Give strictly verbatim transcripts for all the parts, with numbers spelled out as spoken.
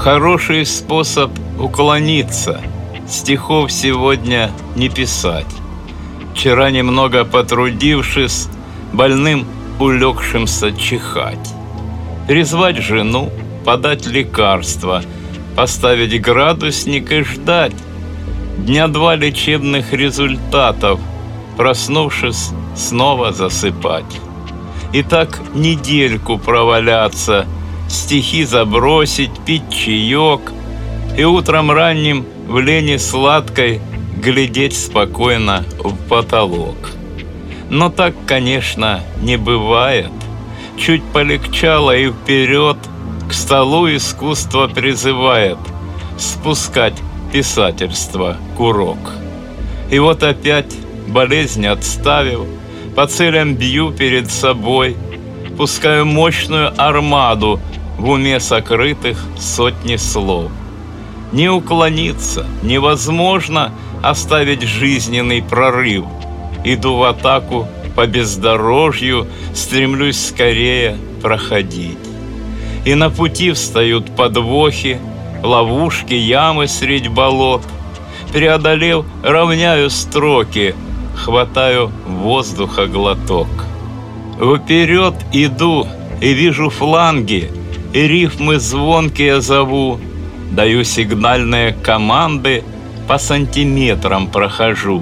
Хороший способ уклониться, стихов сегодня не писать. Вчера, немного потрудившись, больным улегшимся чихать. Призвать жену, подать лекарство, поставить градусник и ждать дня два лечебных результатов, проснувшись, снова засыпать. И так недельку проваляться, стихи забросить, пить чаек и утром ранним в лени сладкой глядеть спокойно в потолок. Но так, конечно, не бывает. Чуть полегчало и вперед к столу искусство призывает спускать писательство курок. И вот опять, болезнь отставив, по целям бью перед собой, пускаю мощную армаду в уме сокрытых сотни слов. Не уклониться невозможно, оставить жизненный прорыв. Иду в атаку по бездорожью, стремлюсь скорее проходить. И на пути встают подвохи, ловушки, ямы средь болот. Преодолев, равняю строки, хватаю воздуха глоток. Вперед иду и вижу фланги, и рифмы звонкие зову. Даю сигнальные команды, по сантиметрам прохожу.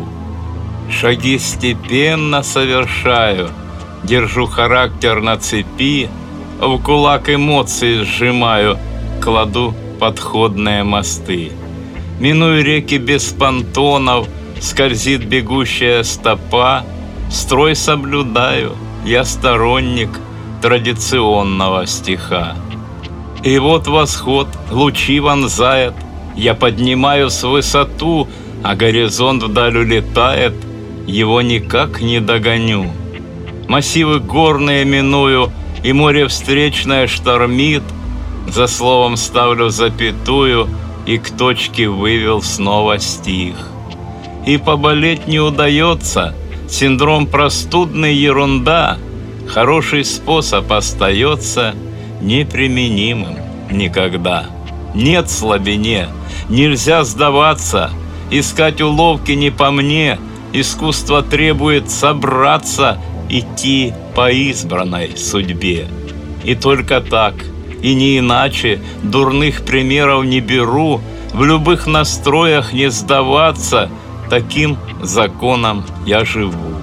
Шаги степенно совершаю, держу характер на цепи, в кулак эмоций сжимаю, кладу подходные мосты. Миную реки без понтонов, скользит бегущая стопа, строй соблюдаю, я сторонник традиционного стиха. И вот восход, лучи вонзает, я поднимаюсь в высоту, а горизонт вдаль улетает, его никак не догоню. Массивы горные миную, и море встречное штормит, за словом ставлю запятую, и к точке вывел снова стих. И поболеть не удается, синдром простудный ерунда, хороший способ остается неприменимым никогда. Нет слабине, нельзя сдаваться, искать уловки не по мне, искусство требует собраться, идти по избранной судьбе. И только так, и не иначе, дурных примеров не беру, в любых настроях не сдаваться, таким законом я живу.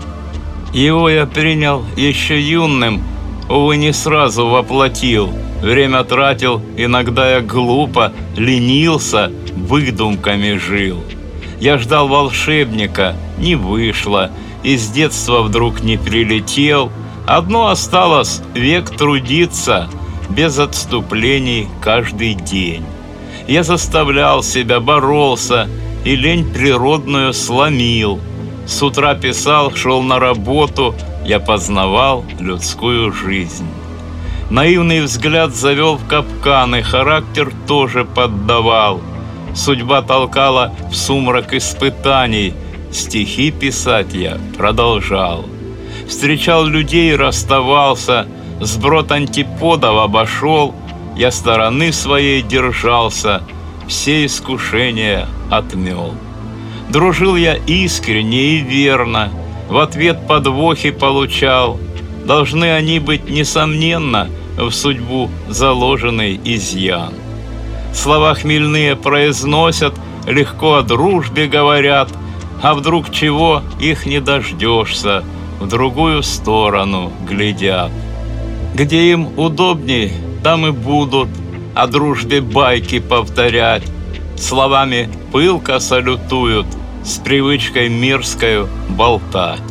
Его я принял еще юным, увы, не сразу воплотил, время тратил, иногда я глупо ленился, выдумками жил. Я ждал волшебника, не вышло, из детства вдруг не прилетел. Одно осталось — век трудиться, без отступлений каждый день. Я заставлял себя, боролся, и лень природную сломил. С утра писал, шел на работу, я познавал людскую жизнь. Наивный взгляд завел в капканы, характер тоже поддавал. Судьба толкала в сумрак испытаний, стихи писать я продолжал. Встречал людей и расставался, сброд антиподов обошел, я стороны своей держался, все искушения отмел. Дружил я искренне и верно, в ответ подвохи получал. Должны они быть, несомненно, в судьбу заложенный изъян. Слова хмельные произносят, легко о дружбе говорят, а вдруг чего их не дождешься, в другую сторону глядят. Где им удобней, там и будут о дружбе байки повторять, словами пылко салютуют, с привычкой мирскою болтать.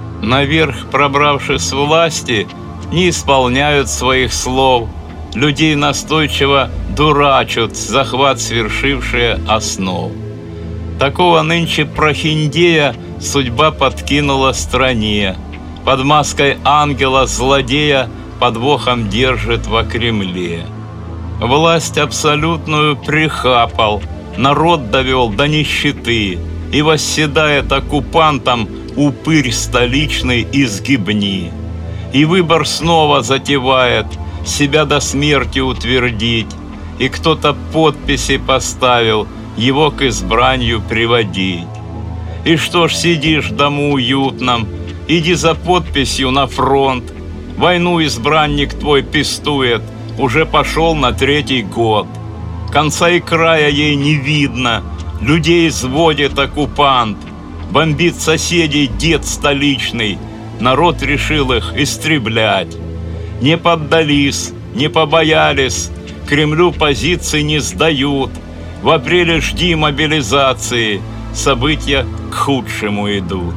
Наверх, пробравшись власти, не исполняют своих слов, людей настойчиво дурачат, захват свершившие основ. Такого нынче прохиндея судьба подкинула стране, под маской ангела-злодея подвохом держит во Кремле. Власть абсолютную прихапал, народ довел до нищеты, и восседает оккупантом упырь столичный из гибни. И выбор снова затевает себя до смерти утвердить, и кто-то подписи поставил его к избранию приводить. И что ж сидишь в дому уютном, иди за подписью на фронт. Войну избранник твой пестует, уже пошел на третий год. Конца и края ей не видно, людей изводит оккупант. Бомбит соседей дед столичный, народ решил их истреблять. Не поддались, не побоялись, Кремлю позиции не сдают. В апреле жди мобилизации, события к худшему идут.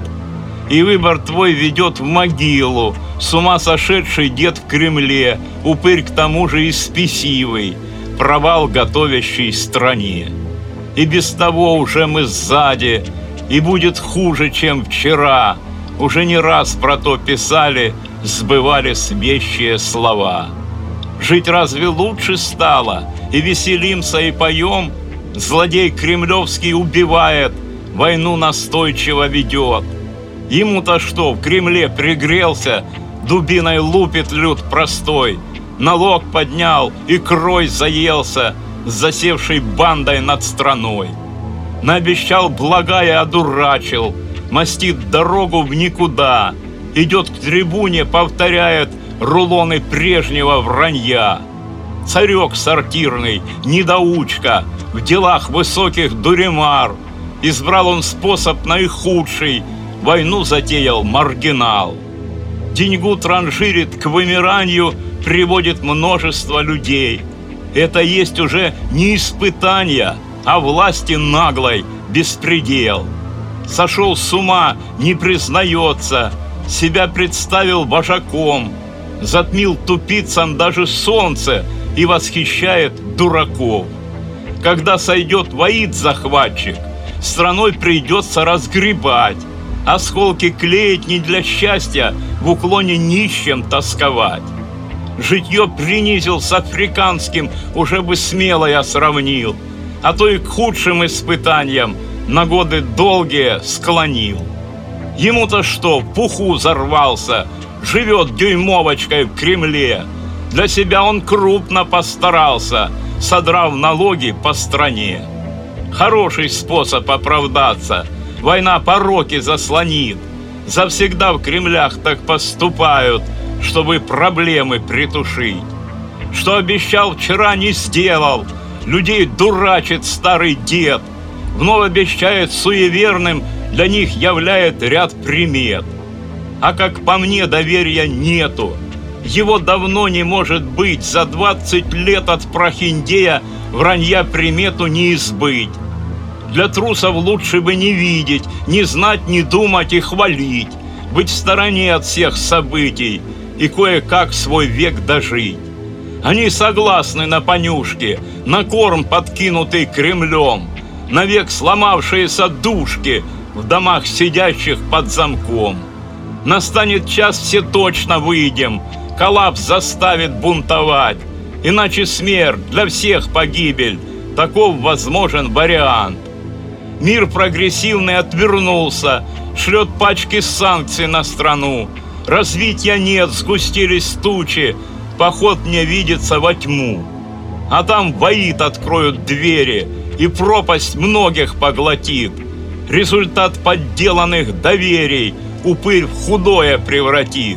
И выбор твой ведет в могилу, с ума сошедший дед в Кремле, упырь к тому же и спесивый, провал готовящий стране. И без того уже мы сзади, и будет хуже, чем вчера. Уже не раз про то писали, сбывались вещие слова. Жить разве лучше стало? И веселимся, и поем? Злодей кремлевский убивает, войну настойчиво ведет. Ему-то что, в Кремле пригрелся, дубиной лупит люд простой. Налог поднял и крой заелся с засевшей бандой над страной. Наобещал блага и одурачил, мастит дорогу в никуда. Идет к трибуне, повторяет рулоны прежнего вранья. Царек сортирный, недоучка, в делах высоких дуремар. Избрал он способ наихудший, войну затеял маргинал. Деньгу транжирит к вымиранию, приводит множество людей. Это есть уже не испытание, а власти наглой беспредел. Сошел с ума, не признается, себя представил вожаком, затмил тупицам даже солнце и восхищает дураков. Когда сойдет воит-захватчик, страной придется разгребать, осколки клеить не для счастья, в уклоне нищим тосковать. Житье принизил с африканским, уже бы смело я сравнил, а то и к худшим испытаниям на годы долгие склонил. Ему-то что, в пуху взорвался, живет дюймовочкой в Кремле. Для себя он крупно постарался, содрав налоги по стране. Хороший способ оправдаться, война пороки заслонит. Завсегда в Кремлях так поступают, чтобы проблемы притушить. Что обещал вчера, не сделал, людей дурачит старый дед. Вновь обещает суеверным, для них являет ряд примет. А как по мне, доверия нету. Его давно не может быть, за двадцать лет от прохиндея вранья примету не избыть. Для трусов лучше бы не видеть, не знать, не думать и хвалить, быть в стороне от всех событий и кое-как свой век дожить. Они согласны на понюшки, на корм, подкинутый Кремлем, навек сломавшиеся душки в домах сидящих под замком. Настанет час, все точно выйдем, коллапс заставит бунтовать, иначе смерть, для всех погибель, таков возможен вариант. Мир прогрессивный отвернулся, шлет пачки санкций на страну. Развития нет, сгустились тучи, поход мне видится во тьму. А там воит откроют двери, и пропасть многих поглотит. Результат подделанных доверий упырь в худое превратит.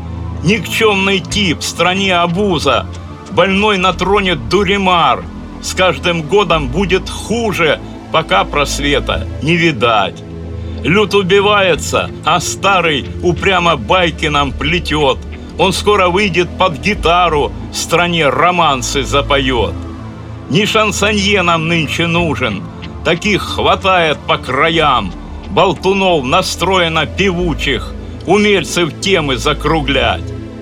Никчемный тип, в стране обуза, больной на троне дуремар. С каждым годом будет хуже, пока просвета не видать. Люд убивается, а старый упрямо байки нам плетет. Он скоро выйдет под гитару, в стране романсы запоет. Не шансонье нам нынче нужен, таких хватает по краям. Болтунов настроено певучих, умельцев темы закруглять.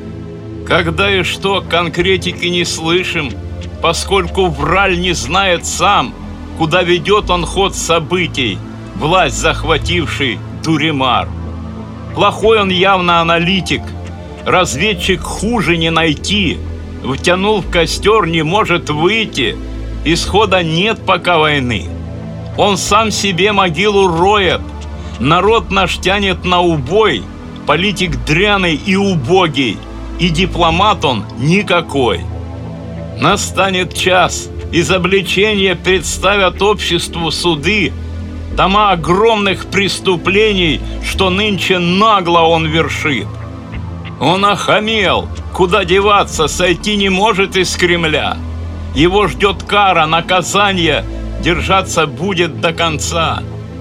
Когда и что, конкретики не слышим, поскольку враль не знает сам, куда ведет он ход событий, власть захвативший дуремар. Плохой он явно аналитик, разведчик хуже не найти, втянул в костер, не может выйти, исхода нет пока войны. Он сам себе могилу роет, народ наш тянет на убой, политик дряный и убогий, и дипломат он никакой. Настанет час, изобличения представят обществу суды тома огромных преступлений, что нынче нагло он вершит. Он охамел, куда деваться, сойти не может из Кремля. Его ждет кара, наказание, держаться будет до конца.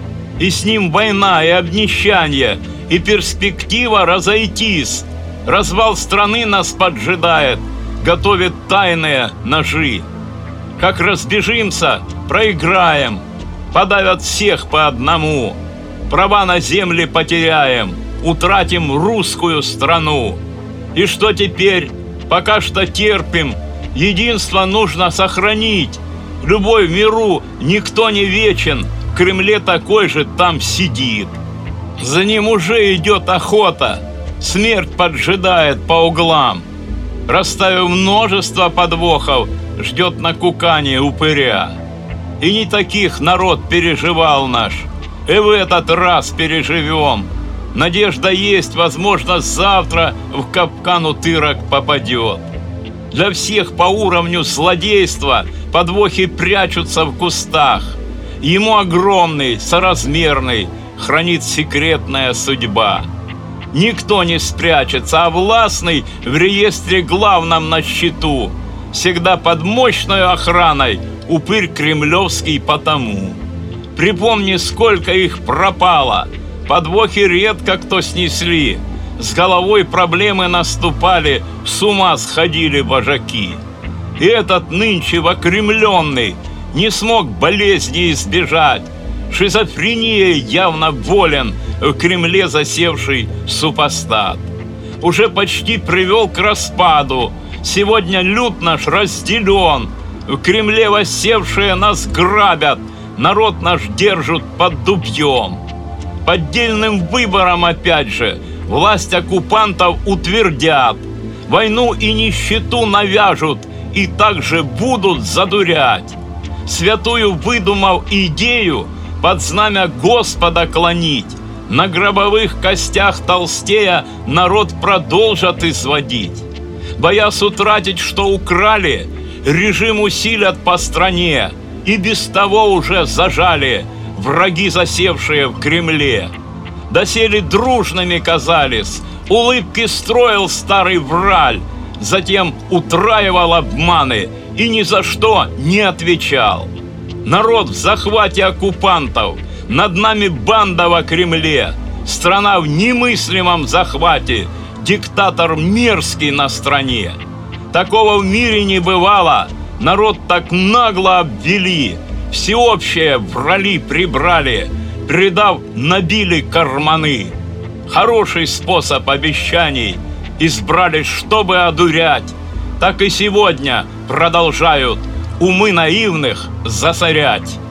И с ним война и обнищание, и перспектива разойтись. Развал страны нас поджидает, готовит тайные ножи. Как разбежимся, проиграем, подавят всех по одному. Права на земли потеряем, утратим русскую страну. И что теперь? Пока что терпим, единство нужно сохранить. Любой в миру, никто не вечен, в Кремле такой же там сидит. За ним уже идет охота, смерть поджидает по углам. Расставив множество подвохов, ждет на кукане упыря. И не таких народ переживал наш, и в этот раз переживем. Надежда есть, возможно, завтра в капкан утырок попадет. Для всех по уровню злодейства подвохи прячутся в кустах. Ему огромный, соразмерный, хранит секретная судьба. Никто не спрячется, а властный в реестре главном на счету. Всегда под мощной охраной, упырь кремлевский потому. Припомни, сколько их пропало, подвохи редко кто снесли. С головой проблемы наступали, с ума сходили вожаки. И этот нынче окремленный не смог болезни избежать. Шизофренией явно болен в Кремле засевший супостат. Уже почти привел к распаду. Сегодня люд наш разделен. В Кремле воссевшие нас грабят, народ наш держат под дубьем. Поддельным выбором опять же власть оккупантов утвердят. Войну и нищету навяжут и также будут задурять. Святую выдумав идею, под знамя Господа клонить, на гробовых костях толстея народ продолжат изводить. Боясь утратить, что украли, режим усилят по стране, и без того уже зажали враги, засевшие в Кремле. Доселе дружными казались, улыбки строил старый враль, затем утраивал обманы и ни за что не отвечал. Народ в захвате оккупантов, над нами банда во Кремле, страна в немыслимом захвате, диктатор мерзкий на стране. Такого в мире не бывало, народ так нагло обвели, всеобщее врали прибрали, предав, набили карманы. Хороший способ обещаний избрали, чтобы одурять, так и сегодня продолжают умы наивных засорять.